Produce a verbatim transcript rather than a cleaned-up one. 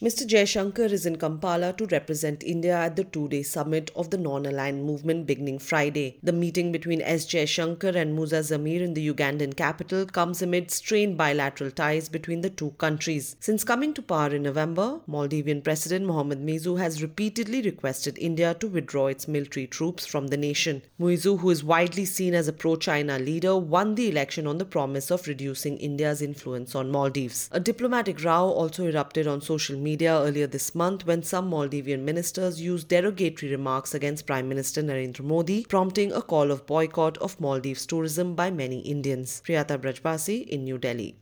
Mister Jaishankar is in Kampala to represent India at the two-day summit of the Non-Aligned Movement beginning Friday. The meeting between S. Jaishankar and Musa Zamir in the Ugandan capital comes amid strained bilateral ties between the two countries. Since coming to power in November, Maldivian President Mohamed Muizzu has repeatedly requested India to withdraw its military troops from the nation. Muizzu, who is widely seen as a pro-China leader, won the election on the promise of reducing India's influence on Maldives. A diplomatic row also erupted on social media media earlier this month when some Maldivian ministers used derogatory remarks against Prime Minister Narendra Modi, prompting a call of boycott of Maldives tourism by many Indians. Priyata Brajbasi in New Delhi.